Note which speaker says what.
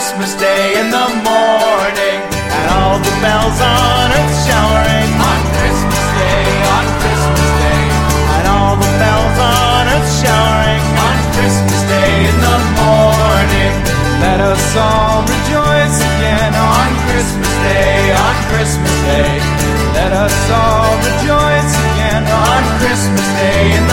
Speaker 1: Christmas Day in the morning, and all the bells on earth showering. On Christmas Day, on Christmas Day, and all the bells on earth showering. On Christmas Day in the morning, let us all rejoice again. On Christmas Day, on Christmas Day, let us all rejoice again. On Christmas Day